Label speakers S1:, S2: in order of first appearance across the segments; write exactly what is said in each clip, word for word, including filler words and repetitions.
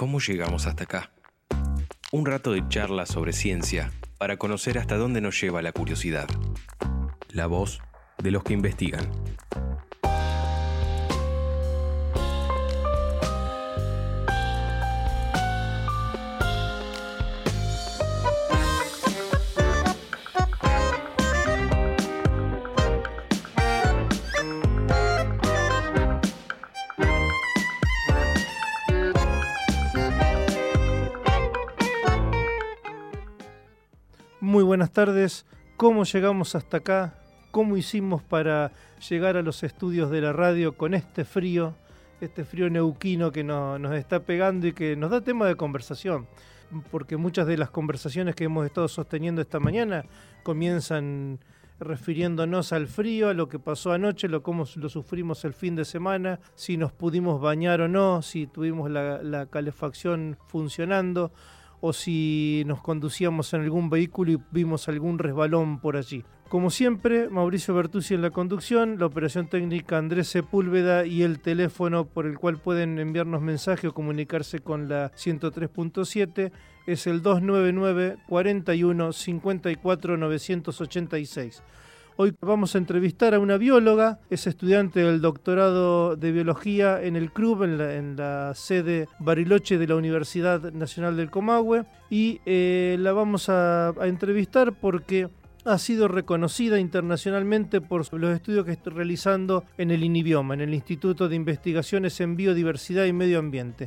S1: ¿Cómo llegamos hasta acá? Un rato de charla sobre ciencia para conocer hasta dónde nos lleva la curiosidad. La voz de los que investigan.
S2: Muy buenas tardes. ¿Cómo llegamos hasta acá? ¿Cómo hicimos para llegar a los estudios de la radio con este frío, este frío neuquino que no, nos está pegando y que nos da tema de conversación? Porque muchas de las conversaciones que hemos estado sosteniendo esta mañana comienzan refiriéndonos al frío, a lo que pasó anoche, lo cómo lo sufrimos el fin de semana, si nos pudimos bañar o no, si tuvimos la, la calefacción funcionando, o si nos conducíamos en algún vehículo y vimos algún resbalón por allí. Como siempre, Mauricio Bertuzzi en la conducción, la operación técnica Andrés Sepúlveda y el teléfono por el cual pueden enviarnos mensaje o comunicarse con la ciento tres punto siete es el dos nueve nueve, cuarenta y uno, cincuenta y cuatro, novecientos ochenta y seis. Hoy vamos a entrevistar a una bióloga, es estudiante del doctorado de biología en el C R U B, en la, en la sede Bariloche de la Universidad Nacional del Comahue, y eh, la vamos a, a entrevistar porque ha sido reconocida internacionalmente por los estudios que está realizando en el INIBIOMA, en el Instituto de Investigaciones en Biodiversidad y Medio Ambiente.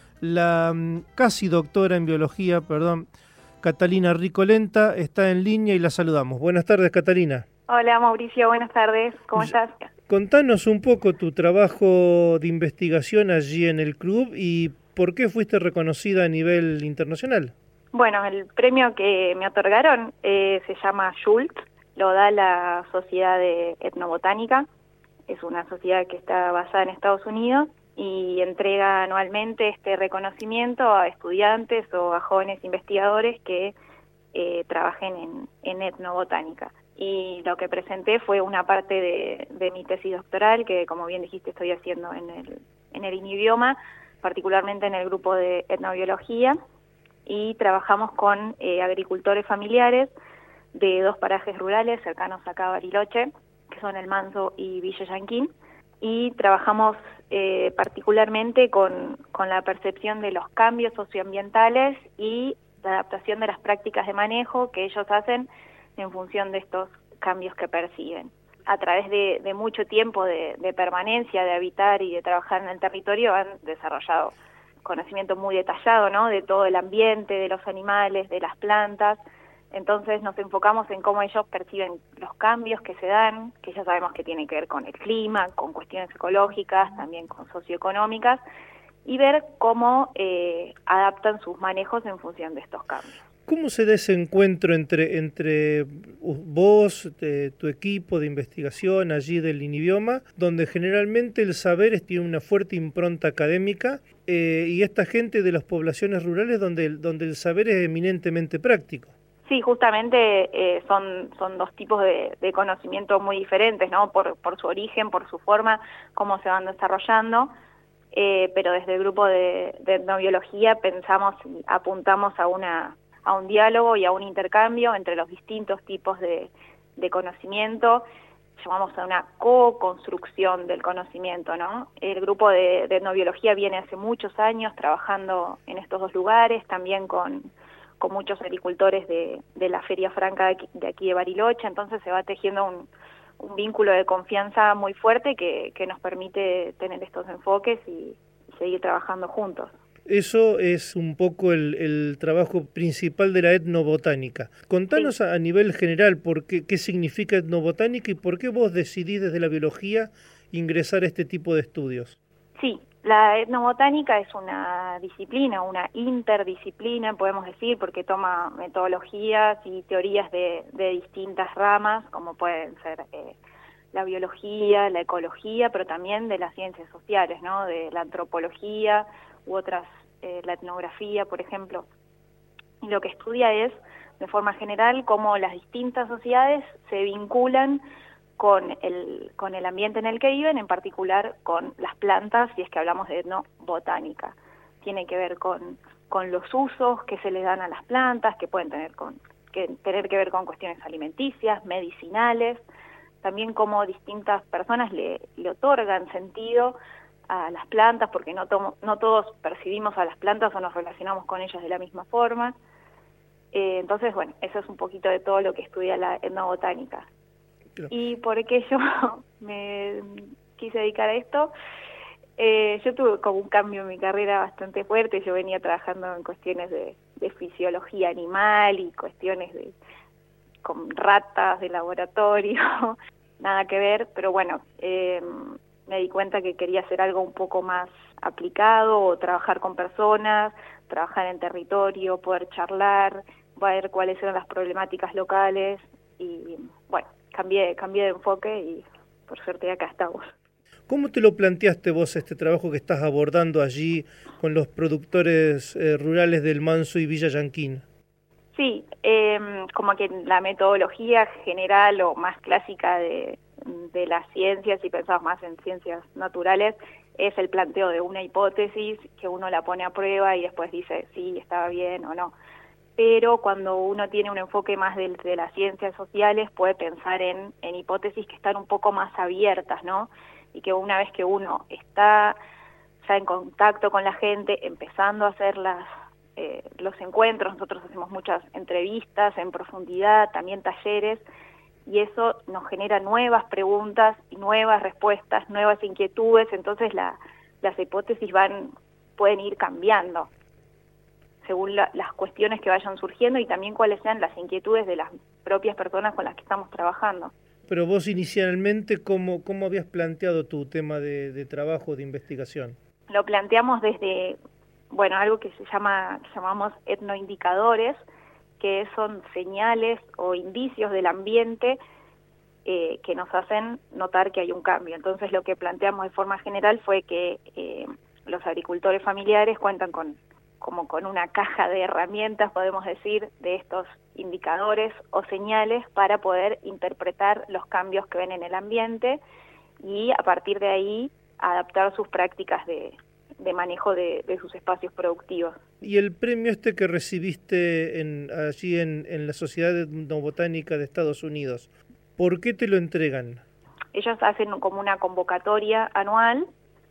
S2: La casi doctora en biología, perdón, Catalina Ricolenta, está en línea y la saludamos. Buenas tardes, Catalina.
S3: Hola Mauricio, buenas tardes, ¿cómo estás?
S2: Contanos un poco tu trabajo de investigación allí en el C R U B y por qué fuiste reconocida a nivel internacional.
S3: Bueno, el premio que me otorgaron eh, se llama Schultz, lo da la Sociedad de Etnobotánica, es una sociedad que está basada en Estados Unidos y entrega anualmente este reconocimiento a estudiantes o a jóvenes investigadores que eh, trabajen en, en etnobotánica. Y lo que presenté fue una parte de, de mi tesis doctoral, que como bien dijiste estoy haciendo en el, en el INIBIOMA, particularmente en el grupo de etnobiología, y trabajamos con eh, agricultores familiares de dos parajes rurales cercanos acá a Bariloche, que son El Manso y Villa Yanquín, y trabajamos eh, particularmente con, con la percepción de los cambios socioambientales y la adaptación de las prácticas de manejo que ellos hacen en función de estos cambios que perciben. A través de, de mucho tiempo de, de permanencia, de habitar y de trabajar en el territorio, han desarrollado conocimiento muy detallado, ¿no?, de todo el ambiente, de los animales, de las plantas. Entonces nos enfocamos en cómo ellos perciben los cambios que se dan, que ya sabemos que tienen que ver con el clima, con cuestiones ecológicas, también con socioeconómicas, y ver cómo eh, adaptan sus manejos en función de estos cambios.
S2: ¿Cómo se da ese encuentro entre, entre vos, de, tu equipo de investigación allí del INIBIOMA, donde generalmente el saber tiene una fuerte impronta académica, eh, y esta gente de las poblaciones rurales donde el, donde el saber es eminentemente práctico?
S3: Sí, justamente eh, son, son dos tipos de, de conocimiento muy diferentes, ¿no? Por, por su origen, por su forma, cómo se van desarrollando. Eh, pero desde el grupo de, de etnobiología pensamos y apuntamos a una a un diálogo y a un intercambio entre los distintos tipos de, de conocimiento, llamamos a una co-construcción del conocimiento, ¿no? El grupo de, de etnobiología viene hace muchos años trabajando en estos dos lugares, también con, con muchos agricultores de, de la Feria Franca de aquí, de aquí de Bariloche, entonces se va tejiendo un, un vínculo de confianza muy fuerte que, que nos permite tener estos enfoques y, y seguir trabajando juntos.
S2: Eso es un poco el, el trabajo principal de la etnobotánica. Contanos sí. a, a nivel general por qué, qué significa etnobotánica y por qué vos decidís desde la biología ingresar a este tipo de estudios.
S3: Sí, la etnobotánica es una disciplina, una interdisciplina, podemos decir, porque toma metodologías y teorías de, de distintas ramas, como pueden ser eh, la biología, la ecología, pero también de las ciencias sociales, ¿no?, de la antropología u otras, eh, la etnografía, por ejemplo. Y lo que estudia es, de forma general, cómo las distintas sociedades se vinculan con el, con el ambiente en el que viven, en particular con las plantas, si es que hablamos de etnobotánica. tiene que ver con, con los usos que se les dan a las plantas, que pueden tener, con, que, tener que ver con cuestiones alimenticias, medicinales, también cómo distintas personas le, le otorgan sentido a las plantas, porque no, tomo, no todos percibimos a las plantas o nos relacionamos con ellas de la misma forma. Eh, entonces, bueno, eso es un poquito de todo lo que estudia la etnobotánica. Claro. Y por qué yo me quise dedicar a esto, eh, yo tuve como un cambio en mi carrera bastante fuerte. Yo venía trabajando en cuestiones de, de fisiología animal y cuestiones de con ratas de laboratorio, nada que ver, pero bueno, eh, me di cuenta que quería hacer algo un poco más aplicado, o trabajar con personas, trabajar en territorio, poder charlar, ver cuáles eran las problemáticas locales, y bueno, cambié, cambié de enfoque y por suerte acá estamos.
S2: ¿Cómo te lo planteaste vos este trabajo que estás abordando allí con los productores eh, rurales del Manso y Villa Llanquín?
S3: Sí, eh, como que la metodología general o más clásica de, de las ciencias, si pensamos más en ciencias naturales, es el planteo de una hipótesis que uno la pone a prueba y después dice sí, estaba bien o no. Pero cuando uno tiene un enfoque más de, de las ciencias sociales, puede pensar en, en hipótesis que están un poco más abiertas, ¿no? Y que una vez que uno está ya en contacto con la gente, empezando a hacer las Eh, los encuentros, nosotros hacemos muchas entrevistas en profundidad, también talleres, y eso nos genera nuevas preguntas y nuevas respuestas, nuevas inquietudes, entonces la, las hipótesis van pueden ir cambiando según la, las cuestiones que vayan surgiendo y también cuáles sean las inquietudes de las propias personas con las que estamos trabajando.
S2: Pero vos inicialmente, ¿cómo, cómo habías planteado tu tema de, de trabajo, de investigación?
S3: Lo planteamos desde bueno, algo que se llama, que llamamos etnoindicadores, que son señales o indicios del ambiente eh, que nos hacen notar que hay un cambio. Entonces lo que planteamos de forma general fue que eh, los agricultores familiares cuentan con como con una caja de herramientas, podemos decir, de estos indicadores o señales para poder interpretar los cambios que ven en el ambiente y a partir de ahí adaptar sus prácticas de de manejo de, de sus espacios productivos.
S2: ¿Y el premio este que recibiste en, allí en, en la Sociedad Etnobotánica de Estados Unidos, por qué te lo entregan?
S3: Ellos hacen como una convocatoria anual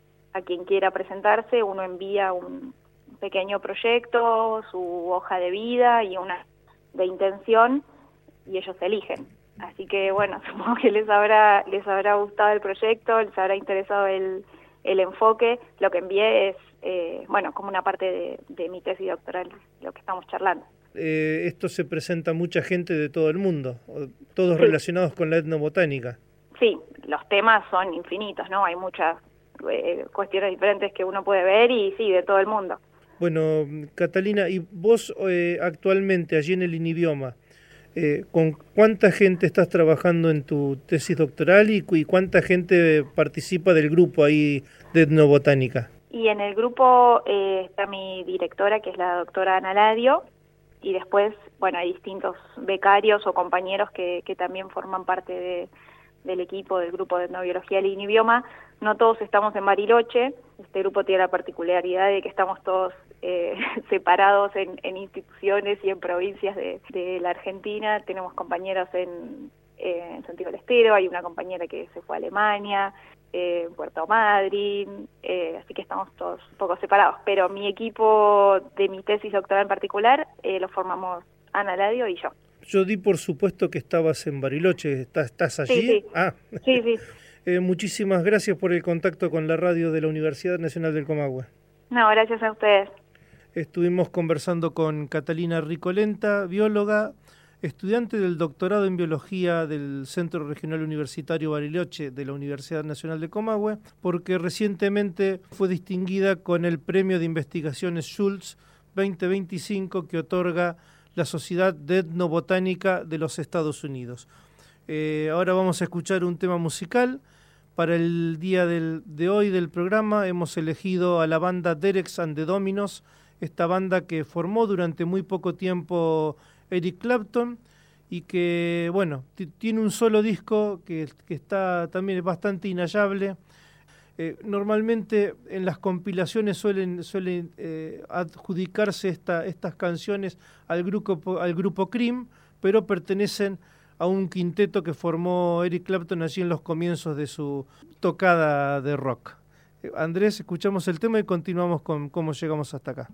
S3: a quien quiera presentarse, uno envía un pequeño proyecto, su hoja de vida y una de intención y ellos eligen. Así que bueno, supongo que les habrá les habrá gustado el proyecto, les habrá interesado el el enfoque. Lo que envié es, eh, bueno, como una parte de, de mi tesis doctoral, lo que estamos charlando.
S2: Eh, esto se presenta a mucha gente de todo el mundo, todos
S3: sí.
S2: relacionados con la etnobotánica.
S3: Sí, los temas son infinitos, ¿no? Hay muchas eh, cuestiones diferentes que uno puede ver y sí, de todo el mundo.
S2: Bueno, Catalina, y vos eh, actualmente allí en el INIBIOMA, Eh, ¿con cuánta gente estás trabajando en tu tesis doctoral y, y cuánta gente participa del grupo ahí de etnobotánica?
S3: Y en el grupo eh, está mi directora, que es la doctora Ana Ladio, y después, bueno, hay distintos becarios o compañeros que, que también forman parte de, del equipo del grupo de etnobiología del INIBIOMA. No todos estamos en Bariloche, este grupo tiene la particularidad de que estamos todos eh, separados en, en instituciones y en provincias de, de la Argentina. Tenemos compañeros en, eh, en Santiago del Estero, hay una compañera que se fue a Alemania, eh, en Puerto Madryn, eh, así que estamos todos un poco separados. Pero mi equipo de mi tesis doctoral en particular eh, lo formamos Ana Ladio y yo.
S2: Yo di por supuesto que estabas en Bariloche, ¿estás, estás allí?
S3: Sí, sí.
S2: Ah.
S3: Sí, sí.
S2: Eh, muchísimas gracias por el contacto con la radio de la Universidad Nacional del Comahue.
S3: No, gracias a ustedes.
S2: Estuvimos conversando con Catalina Ricolenta, bióloga, estudiante del doctorado en biología del Centro Regional Universitario Bariloche de la Universidad Nacional de Comahue, porque recientemente fue distinguida con el Premio de Investigaciones Schultz veinte veinticinco que otorga la Sociedad de Etnobotánica de los Estados Unidos. Eh, ahora vamos a escuchar un tema musical. Para el día del, de hoy del programa hemos elegido a la banda Dereks and the Dominos, esta banda que formó durante muy poco tiempo Eric Clapton y que, bueno, t- tiene un solo disco que, que está también bastante inhallable. Eh, normalmente en las compilaciones suelen, suelen eh, adjudicarse esta, estas canciones al grupo, al grupo Cream, pero pertenecen a un quinteto que formó Eric Clapton allí en los comienzos de su tocada de rock. Eh, Andrés, escuchamos el tema y continuamos con cómo llegamos hasta acá.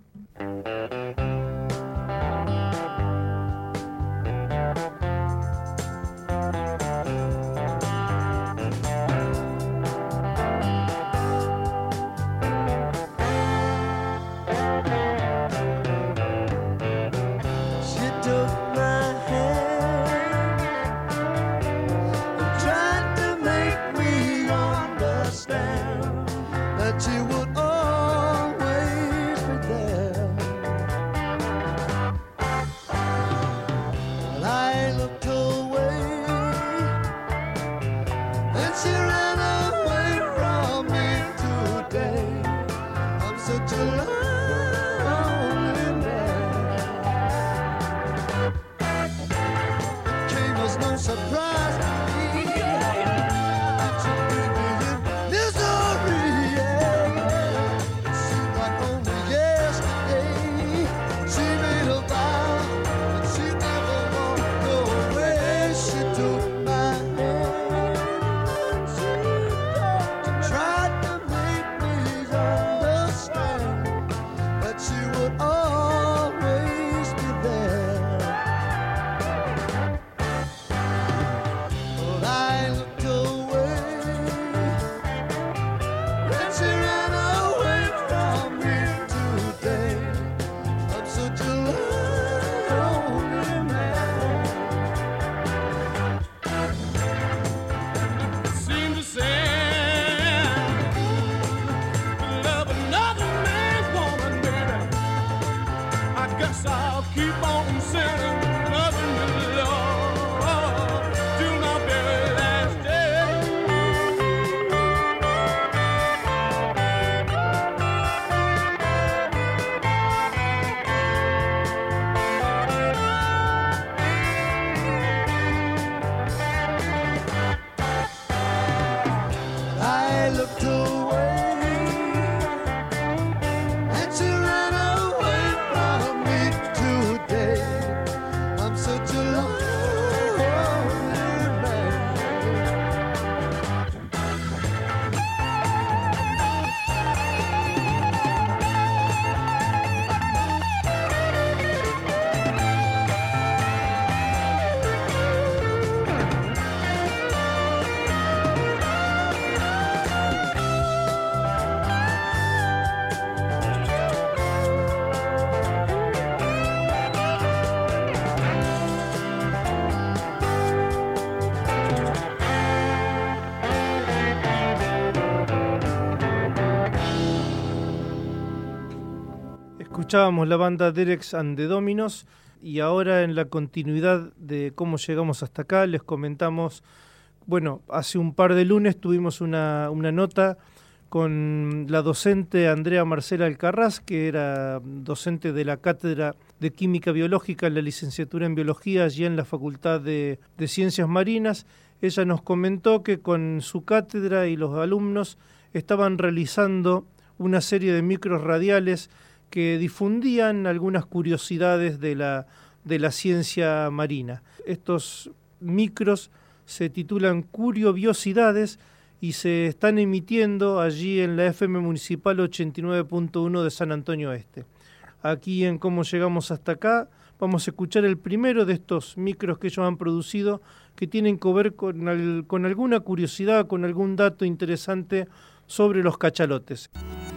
S2: Escuchábamos la banda Dereks and the Dominos y ahora en la continuidad de cómo llegamos hasta acá les comentamos, bueno, hace un par de lunes tuvimos una, una nota con la docente Andrea Marcela Alcarraz, que era docente de la Cátedra de Química Biológica en la licenciatura en Biología allí en la Facultad de, de Ciencias Marinas. Ella nos comentó que con su cátedra y los alumnos estaban realizando una serie de micros radiales que difundían algunas curiosidades de la, de la ciencia marina. Estos micros se titulan Curiobiosidades y se están emitiendo allí en la F M Municipal ochenta y nueve punto uno de San Antonio Este. Aquí en Cómo Llegamos Hasta Acá vamos a escuchar el primero de estos micros que ellos han producido que tienen que ver con, el, con alguna curiosidad, con algún dato interesante sobre los cachalotes.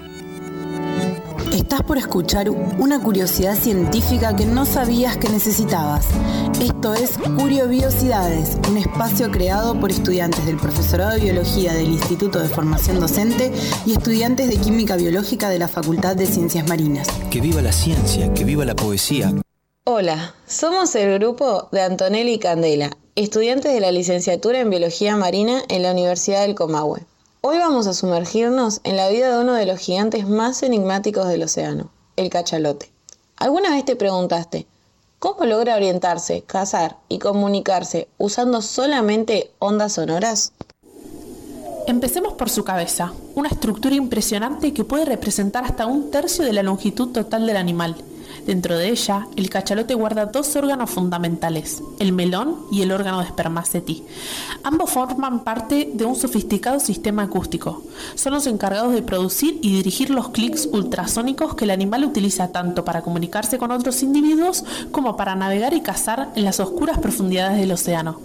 S4: Estás por escuchar una curiosidad científica que no sabías que necesitabas. Esto es Curiobiosidades, un espacio creado por estudiantes del Profesorado de Biología del Instituto de Formación Docente y estudiantes de Química Biológica de la Facultad de Ciencias Marinas.
S5: Que viva la ciencia, que viva la poesía.
S6: Hola, somos el grupo de Antonelli y Candela, estudiantes de la licenciatura en Biología Marina en la Universidad del Comahue. Hoy vamos a sumergirnos en la vida de uno de los gigantes más enigmáticos del océano, el cachalote. ¿Alguna vez te preguntaste cómo logra orientarse, cazar y comunicarse usando solamente ondas sonoras?
S7: Empecemos por su cabeza, una estructura impresionante que puede representar hasta un tercio de la longitud total del animal. Dentro de ella, el cachalote guarda dos órganos fundamentales, el melón y el órgano de spermaceti. Ambos forman parte de un sofisticado sistema acústico. Son los encargados de producir y dirigir los clics ultrasónicos que el animal utiliza tanto para comunicarse con otros individuos como para navegar y cazar en las oscuras profundidades del océano.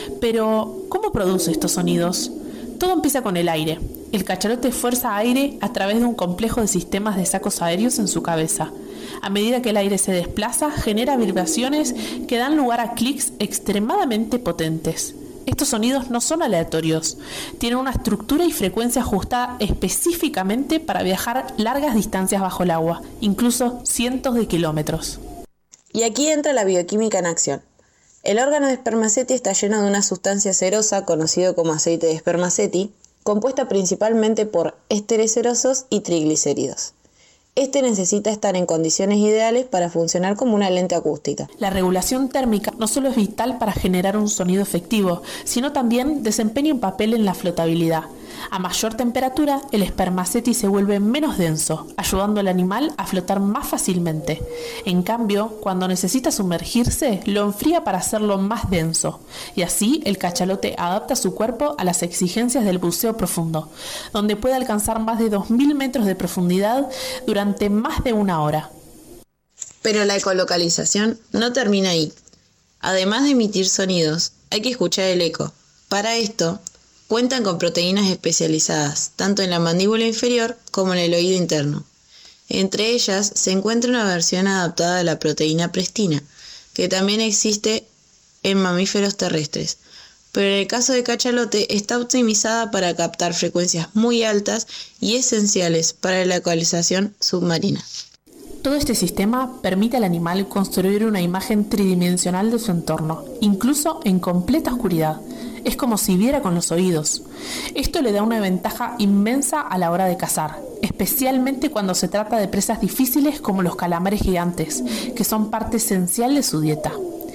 S7: Pero, ¿cómo produce estos sonidos? Todo empieza con el aire. El cachalote fuerza aire a través de un complejo de sistemas de sacos aéreos en su cabeza. A medida que el aire se desplaza, genera vibraciones que dan lugar a clics extremadamente potentes. Estos sonidos no son aleatorios, tienen una estructura y frecuencia ajustada específicamente para viajar largas distancias bajo el agua, incluso cientos de kilómetros.
S6: Y aquí entra la bioquímica en acción. El órgano de spermaceti está lleno de una sustancia cerosa, conocido como aceite de spermaceti, compuesta principalmente por ésteres cerosos y triglicéridos. Este necesita estar en condiciones ideales para funcionar como una lente acústica.
S7: La regulación térmica no solo es vital para generar un sonido efectivo, sino también desempeña un papel en la flotabilidad. A mayor temperatura, el spermaceti se vuelve menos denso, ayudando al animal a flotar más fácilmente. En cambio, cuando necesita sumergirse, lo enfría para hacerlo más denso. Y así, el cachalote adapta su cuerpo a las exigencias del buceo profundo, donde puede alcanzar más de dos mil metros de profundidad durante más de una hora.
S6: Pero la ecolocalización no termina ahí. Además de emitir sonidos, hay que escuchar el eco. Para esto, cuentan con proteínas especializadas, tanto en la mandíbula inferior como en el oído interno. Entre ellas se encuentra una versión adaptada de la proteína prestina, que también existe en mamíferos terrestres, pero en el caso de cachalote está optimizada para captar frecuencias muy altas y esenciales para la ecualización submarina.
S7: Todo este sistema permite al animal construir una imagen tridimensional de su entorno, incluso en completa oscuridad. Es como si viera con los oídos. Esto le da una ventaja inmensa a la hora de cazar, especialmente cuando se trata de presas difíciles como los calamares gigantes, que son parte esencial de su dieta.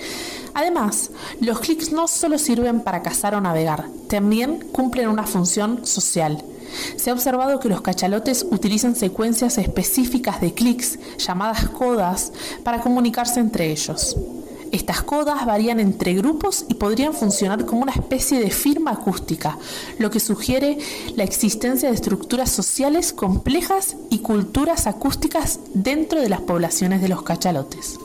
S7: Además, los clics no solo sirven para cazar o navegar, también cumplen una función social. Se ha observado que los cachalotes utilizan secuencias específicas de clics, llamadas codas, para comunicarse entre ellos. Estas codas varían entre grupos y podrían funcionar como una especie de firma acústica, lo que sugiere la existencia de estructuras sociales complejas y culturas acústicas dentro de las poblaciones de los cachalotes.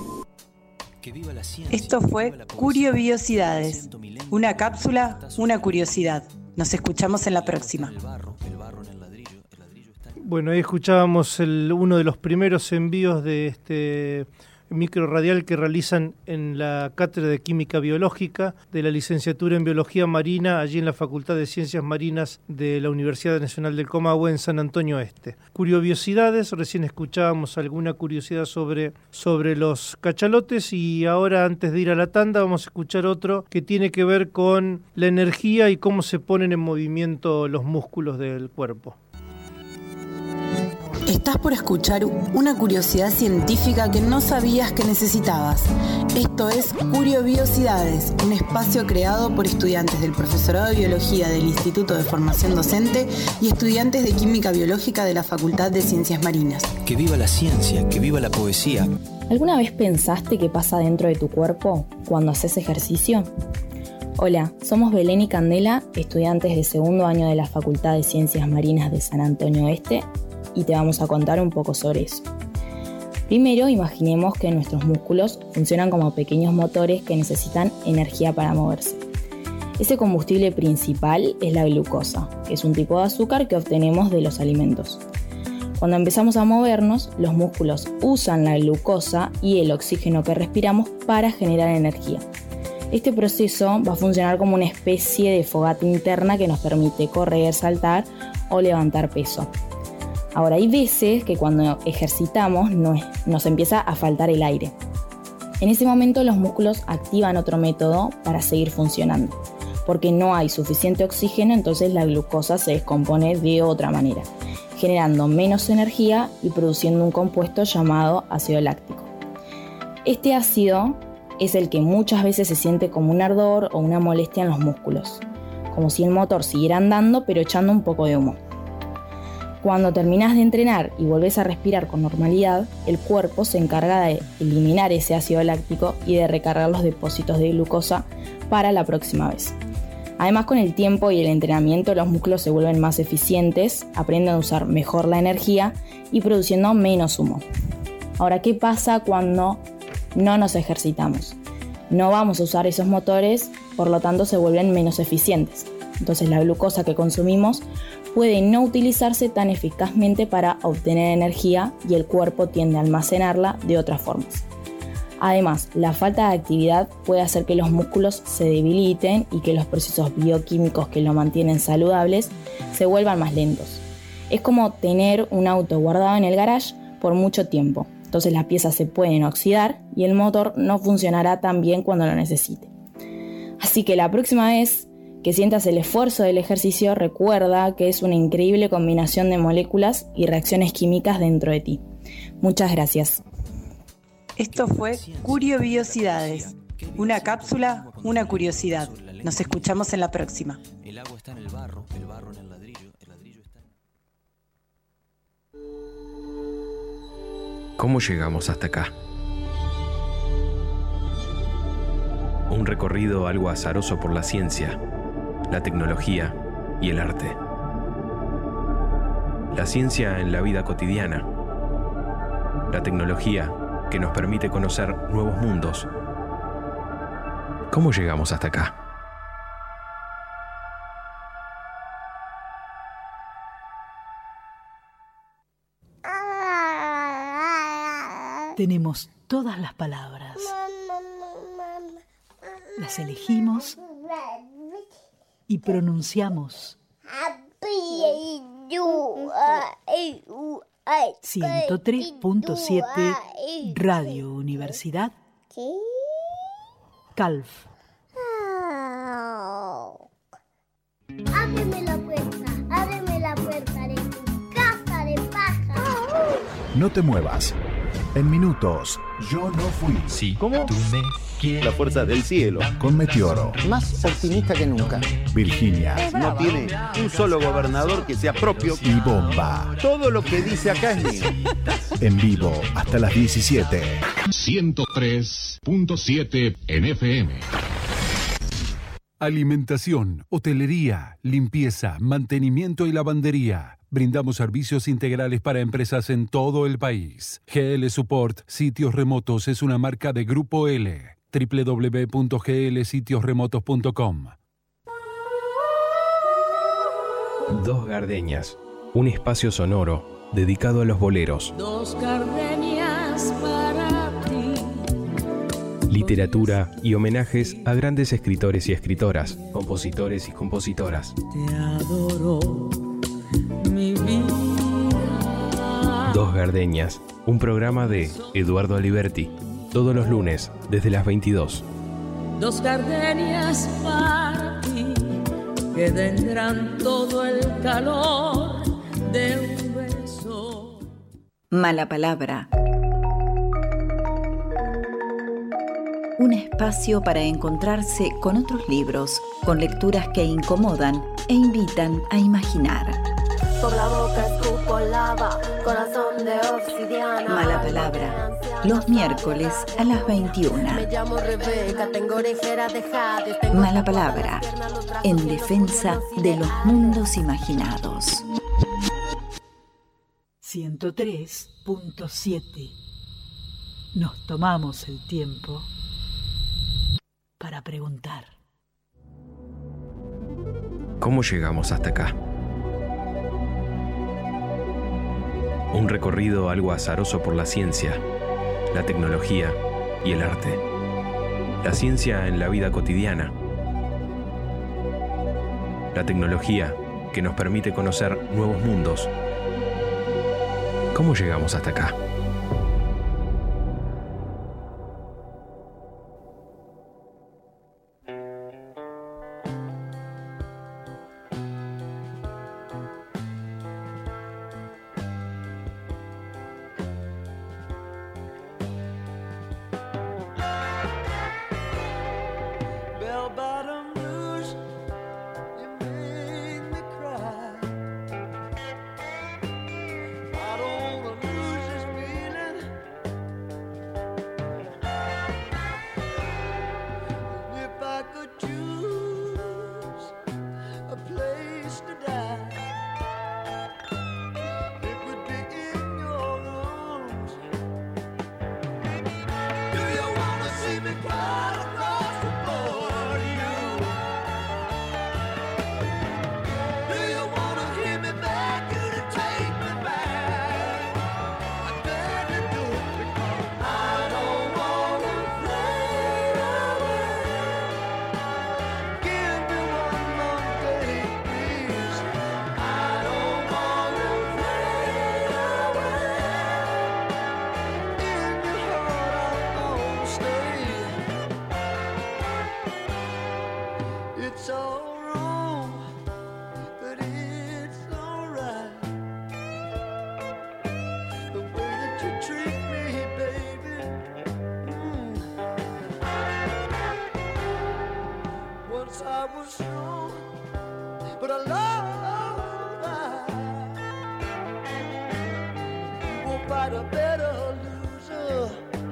S8: Esto fue Curiobiosidades, una cápsula, una curiosidad. Nos escuchamos en la próxima.
S2: Bueno, ahí escuchábamos el, uno de los primeros envíos de este micro radial que realizan en la Cátedra de Química Biológica de la Licenciatura en Biología Marina, allí en la Facultad de Ciencias Marinas de la Universidad Nacional del Comahue en San Antonio Este. Curiosidades, recién escuchábamos alguna curiosidad sobre, sobre los cachalotes y ahora antes de ir a la tanda vamos a escuchar otro que tiene que ver con la energía y cómo se ponen en movimiento los músculos del cuerpo.
S4: Estás por escuchar una curiosidad científica que no sabías que necesitabas. Esto es Curiobiosidades, un espacio creado por estudiantes del Profesorado de Biología del Instituto de Formación Docente y estudiantes de Química Biológica de la Facultad de Ciencias Marinas.
S5: Que viva la ciencia, que viva la poesía.
S9: ¿Alguna vez pensaste qué pasa dentro de tu cuerpo cuando haces ejercicio? Hola, somos Belén y Candela, estudiantes de segundo año de la Facultad de Ciencias Marinas de San Antonio Este, y te vamos a contar un poco sobre eso. Primero, imaginemos que nuestros músculos funcionan como pequeños motores que necesitan energía para moverse. Ese combustible principal es la glucosa, que es un tipo de azúcar que obtenemos de los alimentos. Cuando empezamos a movernos, los músculos usan la glucosa y el oxígeno que respiramos para generar energía. Este proceso va a funcionar como una especie de fogata interna que nos permite correr, saltar o levantar peso. Ahora, hay veces que cuando ejercitamos nos, nos empieza a faltar el aire. En ese momento los músculos activan otro método para seguir funcionando. Porque no hay suficiente oxígeno, entonces la glucosa se descompone de otra manera, generando menos energía y produciendo un compuesto llamado ácido láctico. Este ácido es el que muchas veces se siente como un ardor o una molestia en los músculos. como si el motor siguiera andando pero echando un poco de humo. Cuando terminás de entrenar y volvés a respirar con normalidad, el cuerpo se encarga de eliminar ese ácido láctico y de recargar los depósitos de glucosa para la próxima vez. Además, con el tiempo y el entrenamiento, los músculos se vuelven más eficientes, aprenden a usar mejor la energía y produciendo menos humo. Ahora, ¿qué pasa cuando no nos ejercitamos? No vamos a usar esos motores, por lo tanto se vuelven menos eficientes. Entonces la glucosa que consumimos puede no utilizarse tan eficazmente para obtener energía y el cuerpo tiende a almacenarla de otras formas. Además, la falta de actividad puede hacer que los músculos se debiliten y que los procesos bioquímicos que lo mantienen saludables se vuelvan más lentos. Es como tener un auto guardado en el garage por mucho tiempo. Entonces las piezas se pueden oxidar y el motor no funcionará tan bien cuando lo necesite. Así que la próxima vez que sientas el esfuerzo del ejercicio, recuerda que es una increíble combinación de moléculas y reacciones químicas dentro de ti. Muchas gracias.
S8: Esto fue Curiobiosidades. Una cápsula, una curiosidad. Nos escuchamos en la próxima.
S5: El agua está en el barro, el barro en el ladrillo, el ladrillo está en...
S1: ¿Cómo llegamos hasta acá? Un recorrido algo azaroso por la ciencia, la tecnología y el arte. La ciencia en la vida cotidiana. La tecnología que nos permite conocer nuevos mundos. ¿Cómo llegamos hasta acá?
S10: Tenemos todas las palabras. Las elegimos y pronunciamos. ciento tres punto siete Radio Universidad Calf.
S11: Ábreme la puerta, ábreme la puerta de tu casa de paja.
S12: No te muevas. En minutos, yo no fui.
S13: Sí, ¿cómo? Tú me quieres.
S12: La fuerza del cielo. Con Meteoro.
S14: Más optimista que nunca.
S12: Virginia.
S15: No tiene un solo gobernador que sea propio.
S12: Y Bomba.
S15: Todo lo que dice acá es mío.
S12: En vivo hasta las diecisiete.
S16: ciento tres punto siete en F M.
S17: Alimentación, hotelería, limpieza, mantenimiento y lavandería. Brindamos servicios integrales para empresas en todo el país. G L Support Sitios Remotos es una marca de Grupo L. doble u doble u doble u punto g l sitios remotos punto com.
S1: Dos Gardenias, un espacio sonoro dedicado a los boleros.
S18: Dos gardenias para ti.
S1: Literatura y homenajes a grandes escritores y escritoras, compositores y compositoras.
S18: Te adoro, mi vida.
S1: Dos Gardenias, un programa de Eduardo Aliberti, todos los lunes desde las veintidós.
S18: Dos gardenias para ti, que tendrán todo el calor de un beso.
S19: Mala palabra. Un espacio para encontrarse con otros libros, con lecturas que incomodan e invitan a imaginar.
S20: Por la boca escupo lava, corazón de obsidiana.
S19: Mala palabra, los miércoles a las veintiuna.
S20: Me llamo Rebeca, tengo orejera de jade.
S19: Mala palabra, en defensa de los mundos imaginados.
S10: ciento tres punto siete. Nos tomamos el tiempo para preguntar.
S1: ¿Cómo llegamos hasta acá? Un recorrido algo azaroso por la ciencia, la tecnología y el arte. La ciencia en la vida cotidiana. La tecnología que nos permite conocer nuevos mundos. ¿Cómo llegamos hasta acá?
S21: quite a better loser.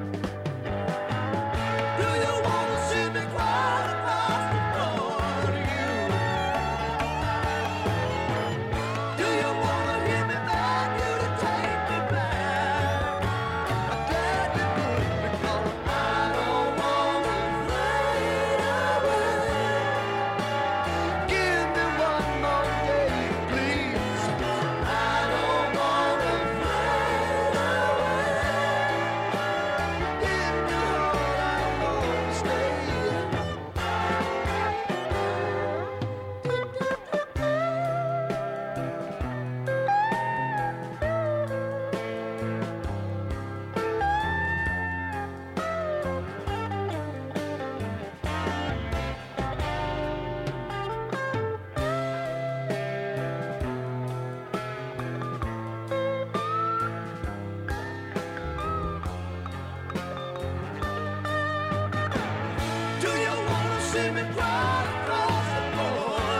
S21: Do you wanna see me cry across the floor to you? Do you wanna hear me beg you to take me back? I'm glad you could, because I don't wanna fade away. Give me one more day, please. I don't wanna fade away. In your heart I wanna stay. Do you wanna see me cry across the floor?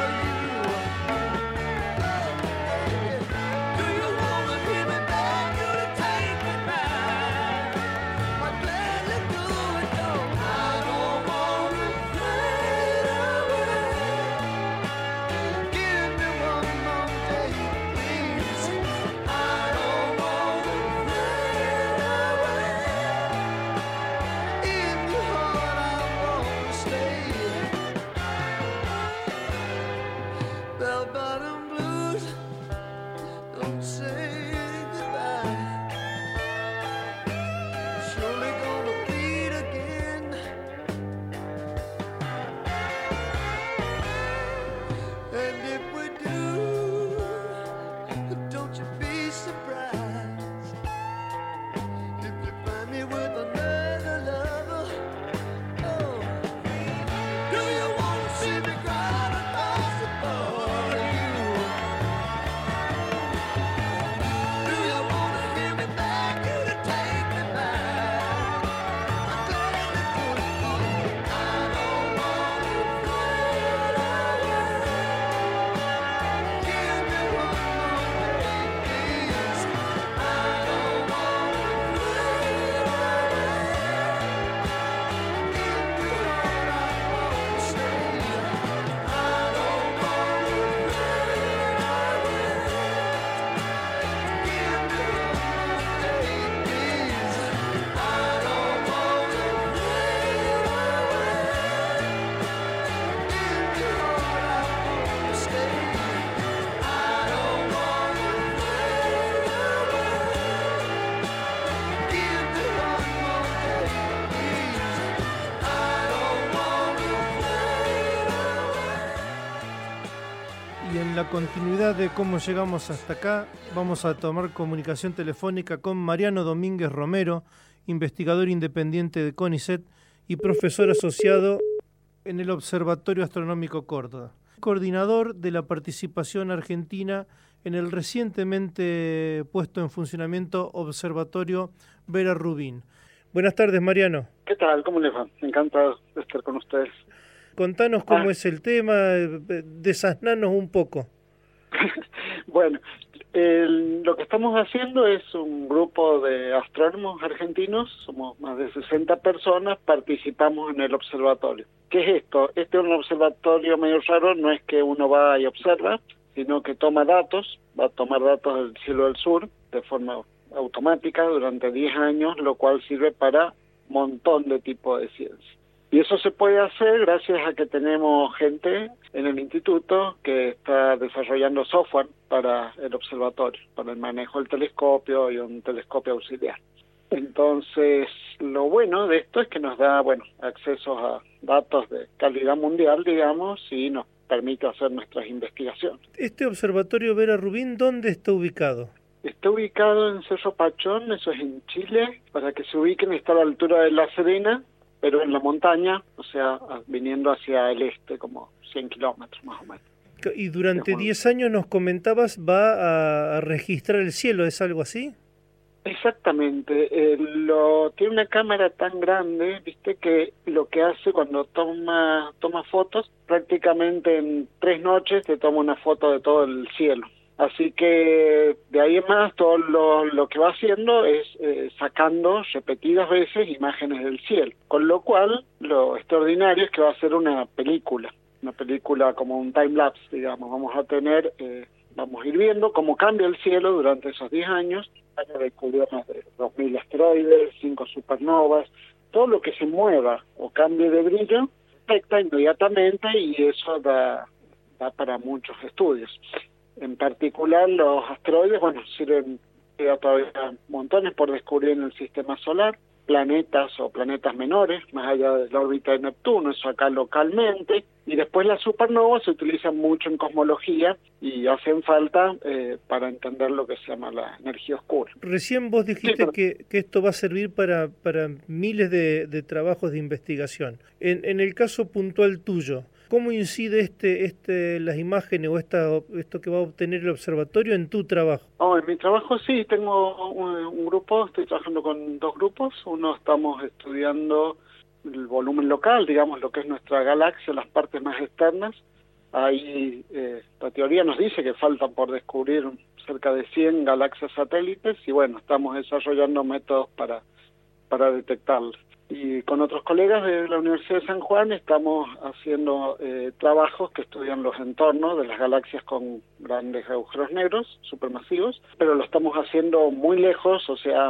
S21: Do you wanna hear me beg you to take me back? I'd gladly do it, though I don't wanna fade away. Give me one more day, please. I don't wanna fade away. In your heart I wanna stay. Bell bottom blues, don't say goodbye. Surely gonna bleed again. And if we do, don't you be surprised if you find me with another lover. Oh, do you wanna see me cry across the floor? Do you wanna hear me beg you to take me back? I'm glad to do it, though I don't wanna fade away. Give me one more day, please. I don't wanna fade away. In your heart I wanna stay. I don't wanna fade away. Give me one more day, please. I don't wanna fade away. In your heart I wanna stay. I don't wanna fade away. Give me one more day, please. I don't wanna fade away.
S2: Y en la continuidad de cómo llegamos hasta acá, vamos a tomar comunicación telefónica con Mariano Domínguez Romero, investigador independiente de CONICET y profesor asociado en el Observatorio Astronómico Córdoba, coordinador de la participación argentina en el recientemente puesto en funcionamiento Observatorio Vera Rubin. Buenas tardes, Mariano.
S22: ¿Qué tal? ¿Cómo les va? Encantado de estar con ustedes.
S2: Contanos cómo
S22: Ah.
S2: es el tema, eh, desasnanos un poco.
S22: Bueno, el- lo que estamos haciendo es un grupo de astrónomos argentinos, somos más de sesenta personas, participamos en el observatorio. ¿Qué es esto? Este es un observatorio medio raro, no es que uno va y observa, sino que toma datos, va a tomar datos del cielo del sur de forma automática durante diez años, lo cual sirve para un montón de tipos de ciencia. Y eso se puede hacer gracias a que tenemos gente en el instituto que está desarrollando software para el observatorio, para el manejo del telescopio y un telescopio auxiliar. Entonces, lo bueno de esto es que nos da, bueno, acceso a datos de calidad mundial, digamos, y nos permite hacer nuestras investigaciones.
S2: Este observatorio Vera Rubin, ¿dónde está ubicado?
S22: Está ubicado en Cerro Pachón, eso es en Chile, para que se ubiquen, está a la altura de La Serena, pero en la montaña, o sea, viniendo hacia el este, como cien kilómetros más o menos.
S2: Y durante
S22: Bueno.
S2: diez años nos comentabas, va a, a registrar el cielo, ¿es algo así?
S22: Exactamente, eh, lo, tiene una cámara tan grande, viste, que lo que hace cuando toma toma fotos, prácticamente en tres noches te toma una foto de todo el cielo. Así que de ahí en más todo lo, lo que va haciendo es eh, sacando repetidas veces imágenes del cielo, con lo cual lo extraordinario es que va a ser una película, una película como un time-lapse, digamos. Vamos a tener, eh, vamos a ir viendo cómo cambia el cielo durante esos diez años. Año descubrió más de dos mil asteroides, cinco supernovas, todo lo que se mueva o cambie de brillo afecta inmediatamente y eso da, da para muchos estudios. En particular, los asteroides, bueno, sirven, queda todavía montones por descubrir en el sistema solar, planetas o planetas menores, más allá de la órbita de Neptuno, eso acá localmente, y después las supernovas se utilizan mucho en cosmología y hacen falta eh, para entender lo que se llama la energía oscura.
S2: Recién vos dijiste sí, que, que esto va a servir para, para miles de, de trabajos de investigación. En, en el caso puntual tuyo, ¿cómo incide este, este, las imágenes o esta, esto que va a obtener el observatorio en tu trabajo?
S22: Oh, en mi trabajo sí, tengo un, un grupo, estoy trabajando con dos grupos. Uno estamos estudiando el volumen local, digamos, lo que es nuestra galaxia, las partes más externas. Ahí eh, la teoría nos dice que faltan por descubrir cerca de cien galaxias satélites y bueno, estamos desarrollando métodos para, para detectarlas. Y con otros colegas de la Universidad de San Juan estamos haciendo eh, trabajos que estudian los entornos de las galaxias con grandes agujeros negros, supermasivos, pero lo estamos haciendo muy lejos, o sea,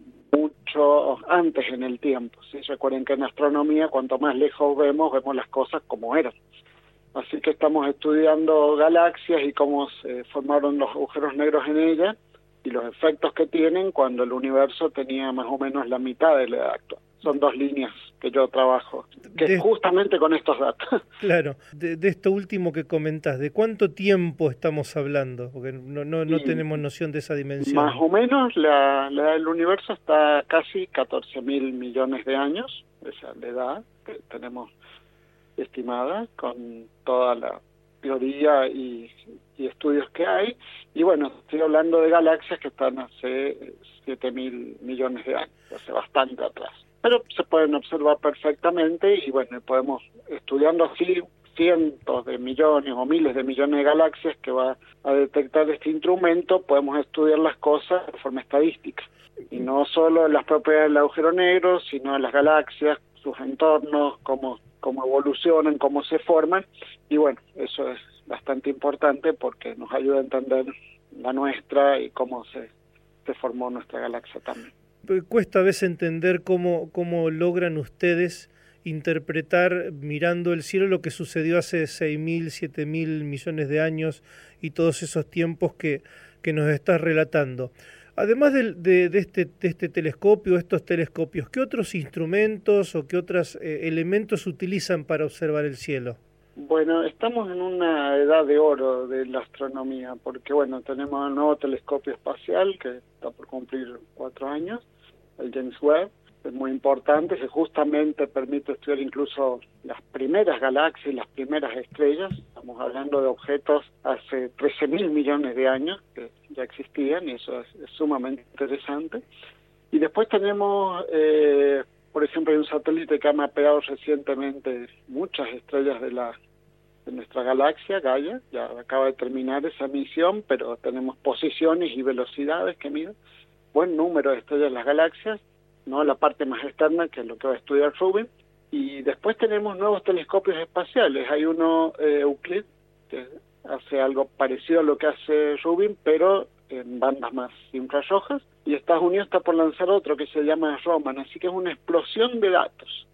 S22: mucho antes en el tiempo. ¿Sí? Recuerden que en astronomía, cuanto más lejos vemos, vemos las cosas como eran. Así que estamos estudiando galaxias y cómo se formaron los agujeros negros en ellas y los efectos que tienen cuando el universo tenía más o menos la mitad de la edad actual. Son dos líneas que yo trabajo, que de, justamente con estos datos.
S2: Claro, de, de esto último que comentás, ¿de cuánto tiempo estamos hablando? Porque no no, no tenemos noción de esa dimensión.
S22: Más o menos, la, la edad del universo está casi catorce mil millones de años, esa es la edad que tenemos estimada, con toda la teoría y, y estudios que hay. Y bueno, estoy hablando de galaxias que están hace siete mil millones de años, hace bastante atrás. Pero se pueden observar perfectamente y bueno, podemos, estudiando así cientos de millones o miles de millones de galaxias que va a detectar este instrumento, podemos estudiar las cosas de forma estadística. Y no solo las propiedades del agujero negro, sino las galaxias, sus entornos, cómo, cómo evolucionan, cómo se forman. Y bueno, eso es bastante importante porque nos ayuda a entender la nuestra y cómo se, se formó nuestra galaxia también.
S2: Cuesta a veces entender cómo, cómo logran ustedes interpretar mirando el cielo lo que sucedió hace seis mil, siete mil millones de años y todos esos tiempos que, que nos estás relatando. Además de, de, de, este, de este telescopio, estos telescopios, ¿qué otros instrumentos o qué otros eh, elementos utilizan para observar el cielo?
S22: Bueno, estamos en una edad de oro de la astronomía, porque bueno, tenemos un nuevo telescopio espacial que está por cumplir cuatro años, el James Webb, es muy importante, que justamente permite estudiar incluso las primeras galaxias y las primeras estrellas. Estamos hablando de objetos hace trece mil millones de años que ya existían y eso es, es sumamente interesante. Y después tenemos, eh, por ejemplo, hay un satélite que ha mapeado recientemente muchas estrellas de la de nuestra galaxia, Gaia, ya acaba de terminar esa misión, pero tenemos posiciones y velocidades que miden buen número de estrellas de las galaxias, no la parte más externa, que es lo que va a estudiar Rubin. Y después tenemos nuevos telescopios espaciales. Hay uno, eh, Euclid, que hace algo parecido a lo que hace Rubin, pero en bandas más infrarrojas. Y Estados Unidos está por lanzar otro que se llama Roman, así que es una explosión de datos.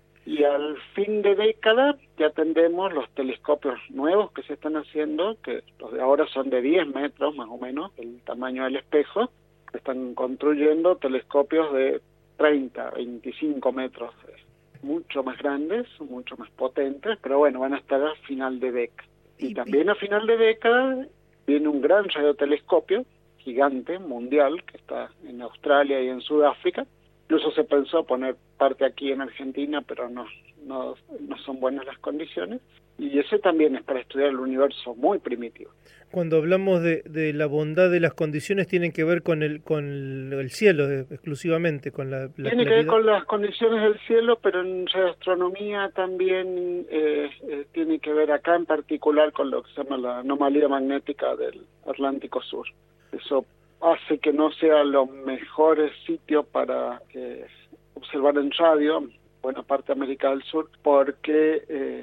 S22: Y al fin de década ya tendremos los telescopios nuevos que se están haciendo, que los de ahora son de diez metros más o menos, el tamaño del espejo. Están construyendo telescopios de treinta, veinticinco metros, mucho más grandes, mucho más potentes, pero bueno, van a estar a final de década. Y también a final de década viene un gran radiotelescopio gigante, mundial, que está en Australia y en Sudáfrica, Incluso se pensó poner parte aquí en Argentina, pero no, no, no son buenas las condiciones. Y ese también es para estudiar el universo muy primitivo.
S2: Cuando hablamos de, de la bondad de las condiciones, tienen que ver con el con el cielo eh, exclusivamente, con la, la
S22: Tiene
S2: claridad.
S22: que ver con las condiciones del cielo, pero en astronomía también eh, eh, tiene que ver acá en particular con lo que se llama la anomalía magnética del Atlántico Sur. Eso hace que no sea los mejores sitios para eh, observar en radio, buena parte de América del Sur, porque eh,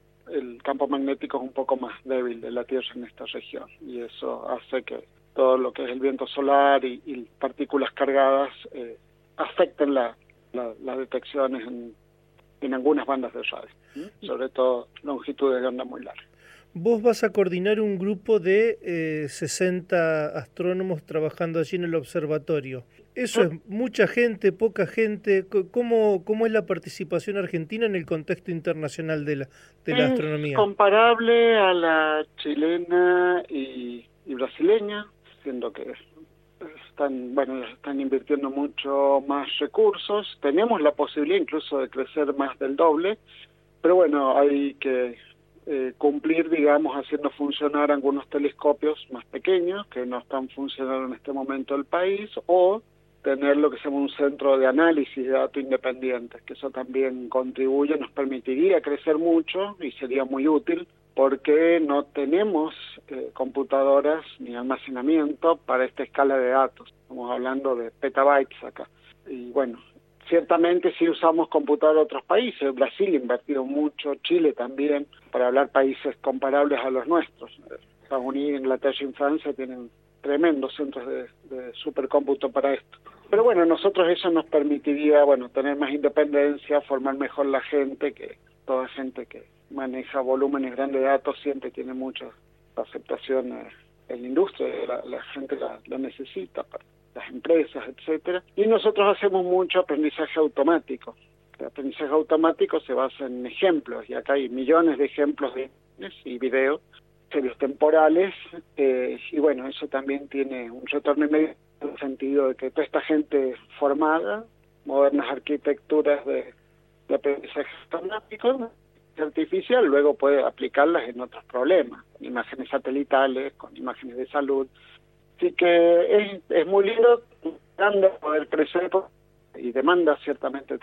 S22: el campo magnético es un poco más débil de la Tierra en esta región, y eso hace que todo lo que es el viento solar y, y partículas cargadas eh, afecten la, la, las detecciones en, en algunas bandas de radio, ¿sí? Sobre todo longitudes de onda muy largas.
S2: Vos vas a coordinar un grupo de eh, sesenta astrónomos trabajando allí en el observatorio. ¿Eso es mucha gente, poca gente? ¿Cómo, cómo es la participación argentina en el contexto internacional de la, de la
S22: es
S2: astronomía?
S22: Comparable a la chilena y, y brasileña, siendo que están, bueno, están invirtiendo mucho más recursos. Tenemos la posibilidad incluso de crecer más del doble, pero bueno, hay que eh, cumplir, digamos, haciendo funcionar algunos telescopios más pequeños que no están funcionando en este momento en el país, o tener lo que se llama un centro de análisis de datos independientes, que eso también contribuye, nos permitiría crecer mucho y sería muy útil, porque no tenemos eh, computadoras ni almacenamiento para esta escala de datos. Estamos hablando de petabytes acá. Y bueno, ciertamente sí usamos computadoras de otros países. Brasil ha invertido mucho, Chile también, para hablar países comparables a los nuestros. Estados Unidos, Inglaterra y Francia tienen tremendos centros de, de supercómputo para esto. Pero bueno, nosotros eso nos permitiría, bueno, tener más independencia, formar mejor la gente, que toda gente que maneja volúmenes grandes de datos siempre tiene mucha aceptación eh, en la industria, la, la gente la, la necesita, para las empresas, etcétera. Y nosotros hacemos mucho aprendizaje automático. El aprendizaje automático se basa en ejemplos, y acá hay millones de ejemplos de y videos, series temporales, eh, y bueno, eso también tiene un retorno inmediato en el sentido de que toda esta gente formada, modernas arquitecturas de, de aprendizaje automático, artificial, luego puede aplicarlas en otros problemas, con imágenes satelitales, con imágenes de salud. Así que es, es muy lindo, grande poder crecer y demanda ciertamente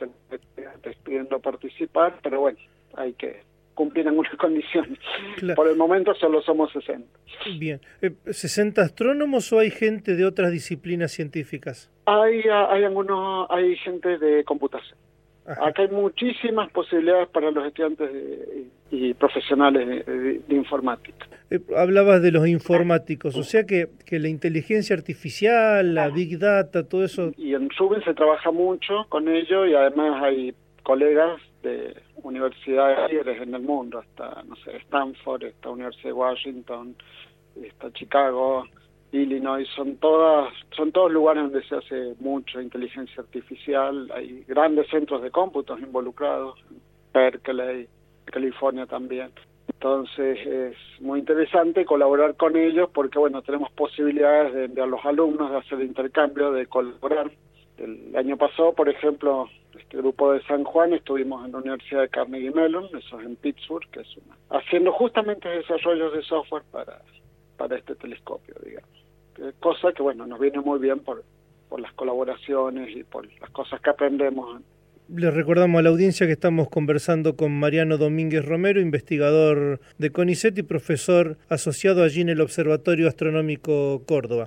S22: te pidiendo participar, pero bueno, hay que cumplir algunas condiciones. Claro. Por el momento solo somos sesenta.
S2: Bien. ¿sesenta astrónomos o hay gente de otras disciplinas científicas?
S22: Hay, hay algunos, hay gente de computación. Ajá. Acá hay muchísimas posibilidades para los estudiantes de, y profesionales de, de, de informática.
S2: Eh, hablabas de los informáticos, o sea que, que la inteligencia artificial, la Big Data, todo eso...
S22: Y en Rubin se trabaja mucho con ello, y además hay colegas de universidades líderes en el mundo, hasta, no sé, Stanford, esta Universidad de Washington, está Chicago, Illinois, son todas, son todos lugares donde se hace mucho inteligencia artificial. Hay grandes centros de cómputos involucrados, Berkeley, California también. Entonces es muy interesante colaborar con ellos, porque bueno, tenemos posibilidades de enviar a los alumnos, de hacer intercambio, de colaborar. El año pasado, por ejemplo, este grupo de San Juan estuvimos en la Universidad de Carnegie Mellon, eso es en Pittsburgh, que es una, haciendo justamente desarrollos de software para, para este telescopio, digamos. Cosa que, bueno, nos viene muy bien por, por las colaboraciones y por las cosas que aprendemos.
S2: Les recordamos a la audiencia que estamos conversando con Mariano Domínguez Romero, investigador de CONICET y profesor asociado allí en el Observatorio Astronómico Córdoba.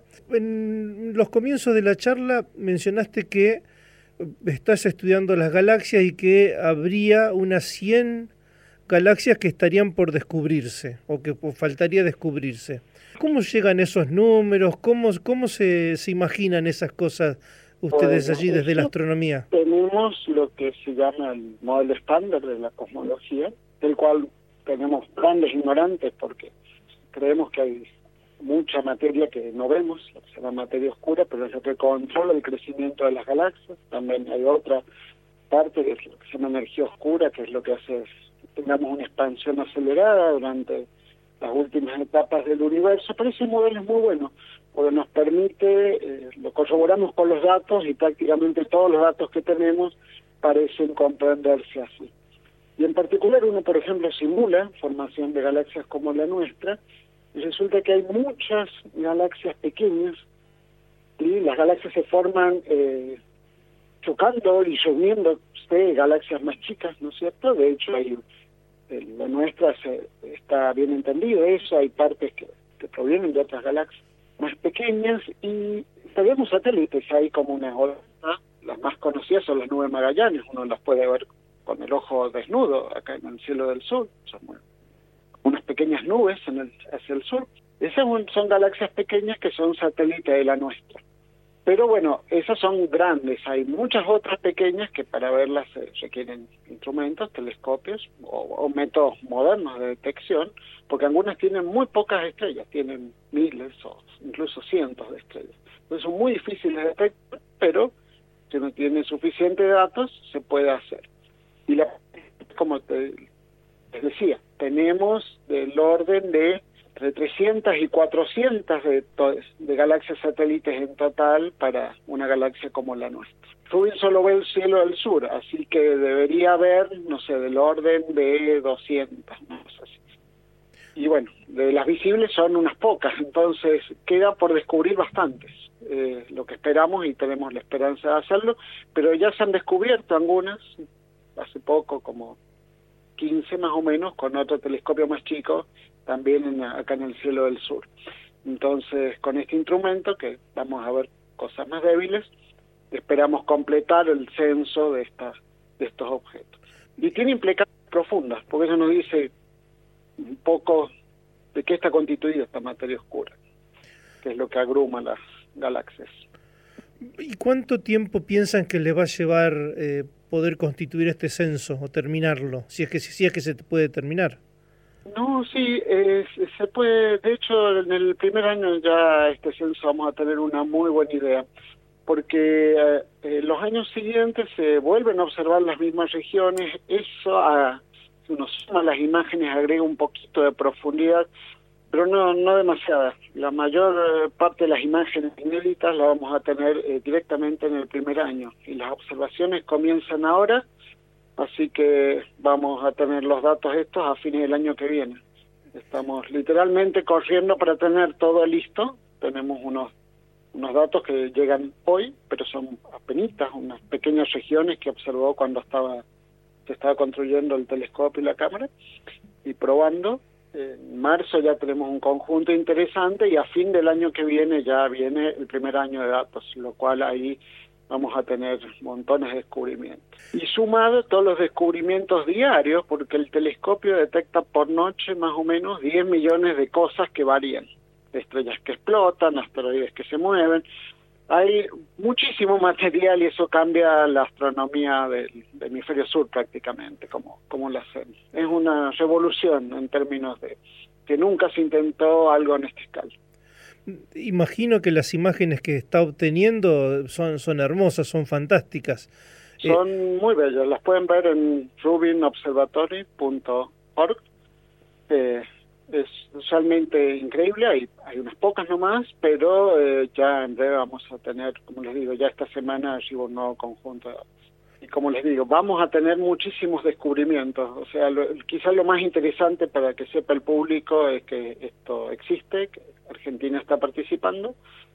S2: En los comienzos de la charla mencionaste que estás estudiando las galaxias y que habría unas cien galaxias que estarían por descubrirse o que faltaría descubrirse. ¿Cómo llegan esos números? ¿Cómo, cómo se, se imaginan esas cosas ustedes
S22: bueno,
S2: allí desde la astronomía?
S22: Tenemos lo que se llama el modelo estándar de la cosmología, del cual tenemos grandes ignorantes porque creemos que hay mucha materia que no vemos, lo que se llama materia oscura, pero es lo que controla el crecimiento de las galaxias. También hay otra parte que es lo que se llama energía oscura, que es lo que hace que tengamos una expansión acelerada durante las últimas etapas del universo, pero ese modelo es muy bueno. porque nos permite, eh, lo corroboramos con los datos y prácticamente todos los datos que tenemos parecen comprenderse así. Y en particular uno, por ejemplo, simula formación de galaxias como la nuestra, y resulta que hay muchas galaxias pequeñas, y las galaxias se forman eh, chocando y reuniéndose galaxias más chicas, ¿no es cierto? De hecho, hay, eh, la nuestra se, está bien entendido eso, hay partes que, que provienen de otras galaxias más pequeñas, y tenemos satélites ahí como una ola. Las más conocidas son las nubes Magallanes, uno las puede ver con el ojo desnudo acá en el cielo del sur, son unas pequeñas nubes en el, hacia el sur. Esas son galaxias pequeñas que son satélites de la nuestra. Pero bueno, esas son grandes, hay muchas otras pequeñas que para verlas se requieren instrumentos, telescopios o, o métodos modernos de detección, porque algunas tienen muy pocas estrellas, tienen miles o incluso cientos de estrellas. Entonces son muy difíciles de detectar, pero si uno tiene suficientes datos, se puede hacer. Y la, como te, te decía, tenemos del orden de entre trescientas y cuatrocientas de, de galaxias satélites en total para una galaxia como la nuestra. Rubin solo ve el cielo del sur, así que debería haber, no sé, del orden de doscientas, no sé así. Y bueno, de las visibles son unas pocas, entonces queda por descubrir bastantes. Eh, lo que esperamos y tenemos la esperanza de hacerlo, pero ya se han descubierto algunas, hace poco, como quince más o menos, con otro telescopio más chico, también en, acá en el cielo del sur. Entonces, con este instrumento, que vamos a ver cosas más débiles, esperamos completar el censo de, esta, de estos objetos. Y tiene implicaciones profundas, porque eso nos dice un poco de qué está constituida esta materia oscura, que es lo que agruma las galaxias.
S2: ¿Y cuánto tiempo piensan que les va a llevar eh, poder constituir este censo o terminarlo, si es que si es que se puede terminar?
S22: No, sí, eh, se puede. De hecho, en el primer año ya este censo vamos a tener una muy buena idea, porque eh, en los años siguientes se vuelven a observar las mismas regiones. Eso, a, si uno suma las imágenes, agrega un poquito de profundidad, pero no no demasiada. La mayor parte de las imágenes inéditas las vamos a tener eh, directamente en el primer año, y las observaciones comienzan ahora, así que vamos a tener los datos estos a fines del año que viene. Estamos literalmente corriendo para tener todo listo. Tenemos unos unos datos que llegan hoy, pero son apenitas, unas pequeñas regiones que observó cuando estaba se estaba construyendo el telescopio y la cámara, y probando. En marzo ya tenemos un conjunto interesante, y a fin del año que viene ya viene el primer año de datos, lo cual ahí vamos a tener montones de descubrimientos. Y sumado todos los descubrimientos diarios, porque el telescopio detecta por noche más o menos diez millones de cosas que varían. Estrellas que explotan, asteroides que se mueven. Hay muchísimo material y eso cambia la astronomía del, del hemisferio sur prácticamente, como, como lo hacemos. Es una revolución en términos de que nunca se intentó algo en esta escala.
S2: Imagino que las imágenes que está obteniendo son, son hermosas, son fantásticas.
S22: Son
S2: eh,
S22: muy bellas, las pueden ver en rubin observatory punto org. Eh, es realmente increíble, hay, hay unas pocas nomás, pero eh, ya en breve vamos a tener, como les digo, ya esta semana arriba un nuevo conjunto de datos. Y como les digo, vamos a tener muchísimos descubrimientos. O sea, lo, quizás lo más interesante para que sepa el público es que esto existe, que Argentina está participando,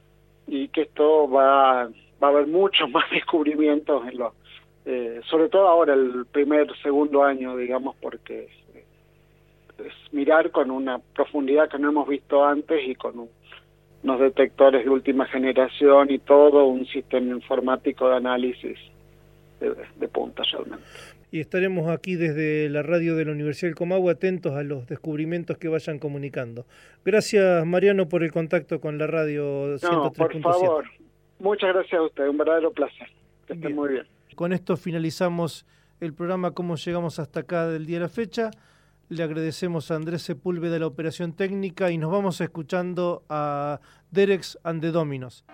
S22: y que esto va, va a haber muchos más descubrimientos, en lo, eh, sobre todo ahora, el primer, segundo año, digamos, porque es mirar con una profundidad que no hemos visto antes, y con un, unos detectores de última generación y todo un sistema informático de análisis de, de punta realmente.
S2: Y estaremos aquí desde la radio de la Universidad del Comahue atentos a los descubrimientos que vayan comunicando. Gracias, Mariano, por el contacto con la radio ciento tres punto siete.
S22: No, por favor. Muchas gracias a usted, un verdadero placer. Que estén muy bien.
S2: Con esto finalizamos el programa Cómo llegamos hasta acá del día de la fecha. Le agradecemos a Andrés Sepúlveda de la operación técnica y nos vamos escuchando a Derex and the Dominos.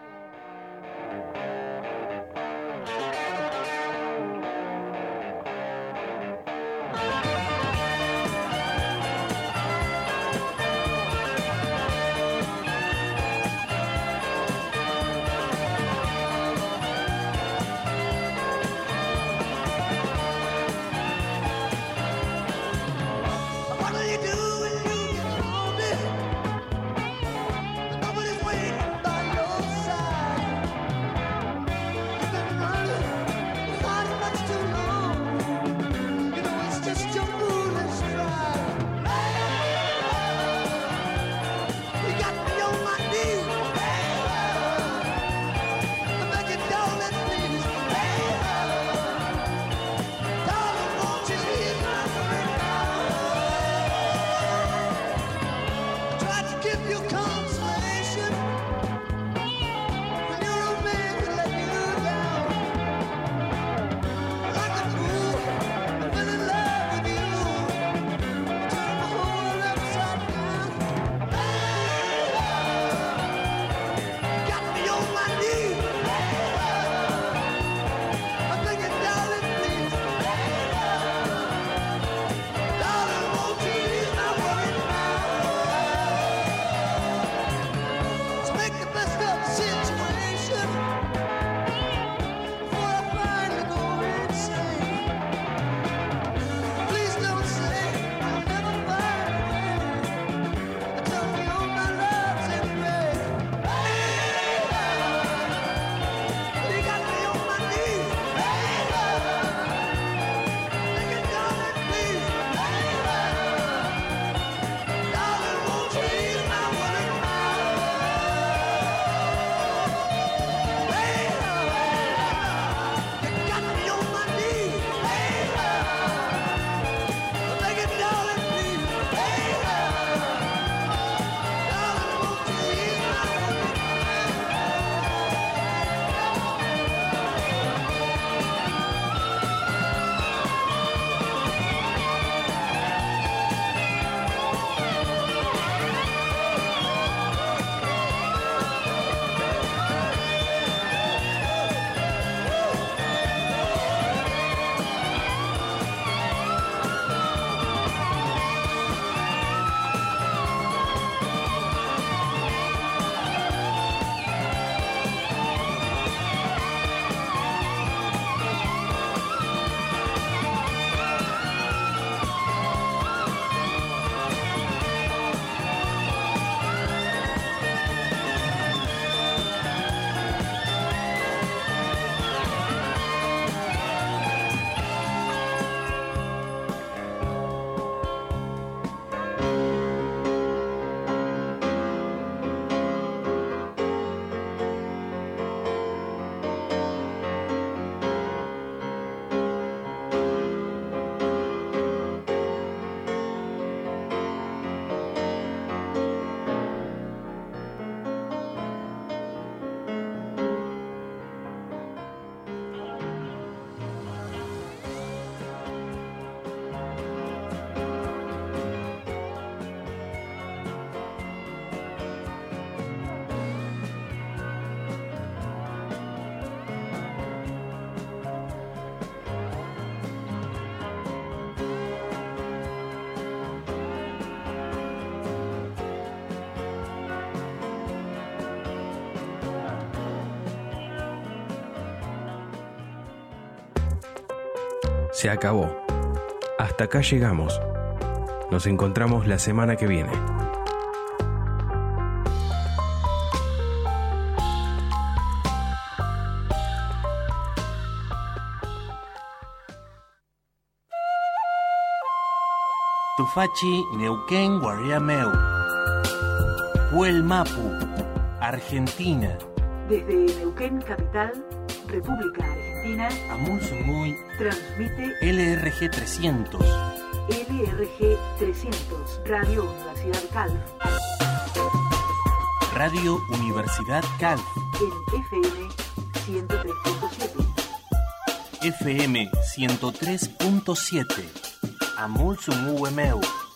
S1: Se acabó. Hasta acá llegamos. Nos encontramos la semana que viene.
S3: Tufachi Neuquén Guarriameu. Huel Mapu, Argentina.
S10: Desde Neuquén, capital, República Argentina,
S3: Amul Sumuy
S10: transmite
S3: L R G trescientos.
S10: L R G trescientos, Radio Universidad Calf.
S3: Radio Universidad Calf.
S10: En F M ciento tres punto siete.
S3: F M ciento tres punto siete. Amul Sumuy Meu.